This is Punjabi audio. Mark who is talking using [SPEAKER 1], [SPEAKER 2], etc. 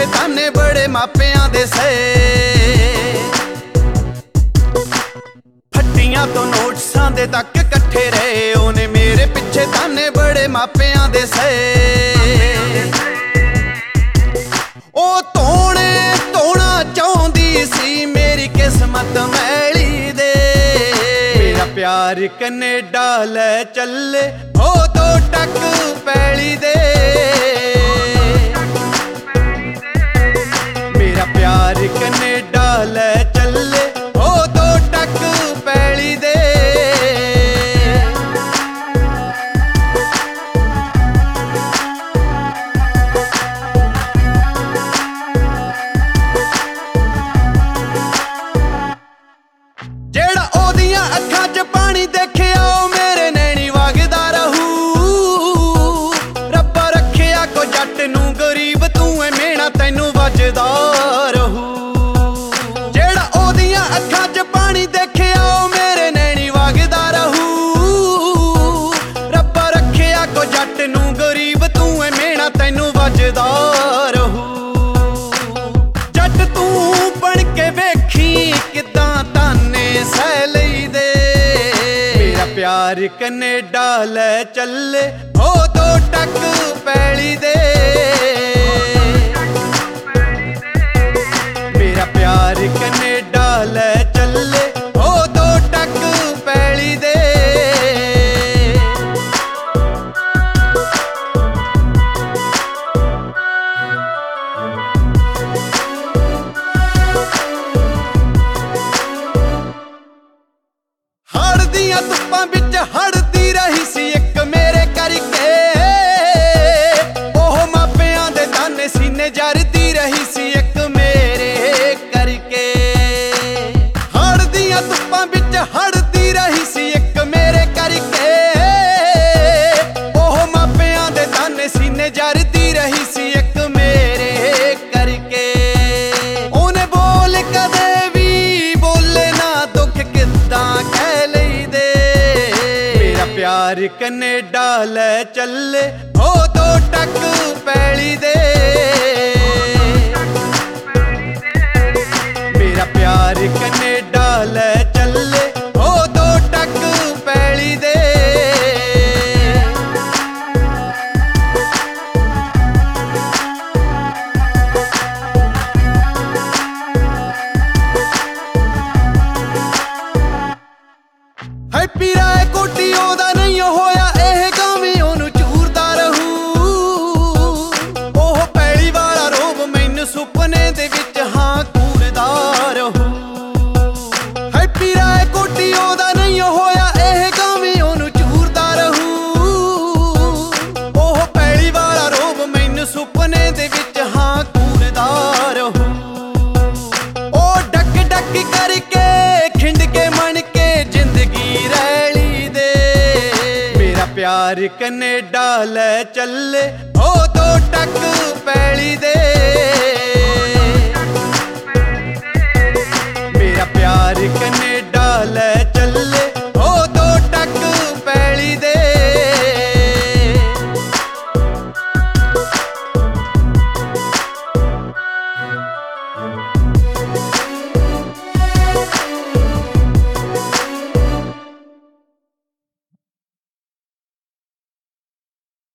[SPEAKER 1] ਤਾਨੇ ਬੜੇ ਮਾਪਿਆਂ ਦੇ ਸਏ। ਫੱਟੀਆਂ ਤੋਂ ਨੋਟਸਾਂ ਦੇ ਤੱਕ ਇਕੱਠੇ ਰਹੇ, ਉਹਨੇ ਮੇਰੇ ਪਿੱਛੇ ਤਾਨੇ ਬੜੇ ਮਾਪਿਆਂ ਦੇ ਸਏ। ਉਹ ਧੋਣਾ ਚਾਹੁੰਦੀ ਸੀ ਮੇਰੀ ਕਿਸਮਤ ਮੈਲੀ ਦੇ। ਮੇਰਾ ਪਿਆਰ ਕੈਨੇਡਾ ਲੈ ਚੱਲੇ, ਉਹ 2 ਟੱਕ ਪੈਲੀ ਦੇ। ਮੇਰਾ ਪਿਆਰ ਕੈਨੇਡਾ ਲੈ ਚੱਲੇ, ਉਹ 2 ਟੱਕ ਪੈਲੀ ਦੇ। ਜਿਹੜਾ ਉਹਦੀਆਂ ਅੱਖਾਂ 'ਚ ਪਾਣੀ ਦੇਖਿਆ, ਉਹ ਮੇਰੇ ਨੈਣੀ ਵਗਦਾ ਰਹੂ। ਰੱਬਾ ਰੱਖਿਆ ਕੋ ਜੱਟ ਨੂੰ ਗਰੀਬ, ਤੂੰ ਐ ਮਿਹਣਾ ਤੈਨੂੰ ਵੱਜਦਾ ਰਹੂ। ਜਿਹੜਾ ਉਹਦੀਆਂ ਅੱਖਾਂ 'ਚ ਪਾਣੀ ਦੇਖਿਆ, ਉਹ ਮੇਰੇ ਨੈਣੀ ਵਗਦਾ ਰਹੂ। ਰੱਬਾ ਰੱਖਿਆ ਕੋ ਜੱਟ ਨੂੰ ਗਰੀਬ, ਤੂੰ ਐ ਮਿਹਣਾ ਤੈਨੂੰ ਵੱਜਦਾ ਰਹੂ। ਜੱਟ ਤੂੰ ਬਣ ਕੇ ਵੇਖੀ ਕਿੱਦਾਂ ਤਾਨੇ ਸਹਿ ਲਈਦੇ। ਮੇਰਾ ਪਿਆਰ ਕੈਨੇਡਾ ਲੈ ਚੱਲੇ, ਉਹ 2 ਟੱਕ ਪੈਲੀ ਦੇ। ਮੇਰਾ ਪਿਆਰ ਕੈਨੇਡਾ ਲੈ ਚੱਲੇ, ਉਹ 2 ਟੱਕ ਪੈਲੀ ਦੇ। ਹੜ ਦੀਆਂ ਧੁੱਪਾਂ ਵਿੱਚ ਹੜਦੀ ਰਹੀ ਸੀ ਇੱਕ ਮੇਰੇ ਕਰਕੇ। ਉਹ ਮਾਪਿਆਂ ਦੇ ਤਾਨੇ ਸੀਨੇ ਜਰਦੀ ਰਹੀ ਸੀ ਇੱਕ ਮੇਰੇ ਕਰਕੇ। ਹੜ ਦੀਆਂ ਧੁੱਪਾਂ ਵਿੱਚ ਹੜਦੀ ਰਹੀ ਸੀ ਇੱਕ ਮੇਰੇ ਕਰਕੇ। ਉਹ ਮਾਪਿਆਂ ਦੇ ਤਾਨੇ ਸੀਨੇ ਜਰਦੀ ਰਹੀ ਸੀ ਇੱਕ ਮੇਰੇ ਕਰਕੇ। ਉਹਨੇ ਬੋਲ ਕਦੇ ਵੀ ਬੋਲੇ ਨਾ, ਦੁੱਖ ਕਿੱਦਾਂ ਕਹਿ ਲਈਦੇ। ਮੇਰਾ ਪਿਆਰ ਕੈਨੇਡਾ ਲੈ ਚੱਲੇ, ਉਹ 2 ਟੱਕ ਪੈਲੀ ਦੇ। ਮੇਰਾ ਪਿਆਰ ਕੈਨੇਡਾ ਲੈ ਚੱਲੇ, ਉਹ 2 ਟੱਕ ਪੈਲੀ ਦੇ। ਹੈਪੀ ਰਾਏ ਕੋਟੀ ਉਹਦਾ ਨਹੀਂ ਹੋਇਆ, ਇਹ ਗਾਵੀਂ ਉਹਨੂੰ ਚੂਰਦਾ ਰਹੂ। ਉਹ ਪੈਲੀ ਵਾਲਾ ਰੋਬ ਮੈਨੂੰ ਸੁਪਨੇ ਦੇ ਵਿੱਚ ਹਾਂ ਘੂਰਦਾ ਰਹੂ। ਹੈਪੀ ਰਾਏ ਕੋਟੀ ਉਹਦਾ ਨਹੀਂ ਹੋਇਆ, ਇਹ ਗਾਵੀਂ ਉਹਨੂੰ ਚੂਰਦਾ ਰਹੂ। ਉਹ ਪੈਲੀ ਵਾਲਾ ਰੋਬ ਮੈਨੂੰ ਸੁਪਨੇ ਦੇ ਵਿੱਚ ਹਾਂ ਘੂਰਦਾ ਰਹੂ। ਉਹ ਡੱਕ ਡੱਕ ਕਰਕੇ ਖਿੰਡ ਕੇ ਮਣ ਕੇ ਜ਼ਿੰਦਗੀ ਰੈਲੀ ਦੇ। ਮੇਰਾ ਪਿਆਰ ਕੈਨੇਡਾ ਲੈ ਚੱਲੇ, ਉਹ 2 ਟੱਕ ਪੈਲੀ ਦੇ।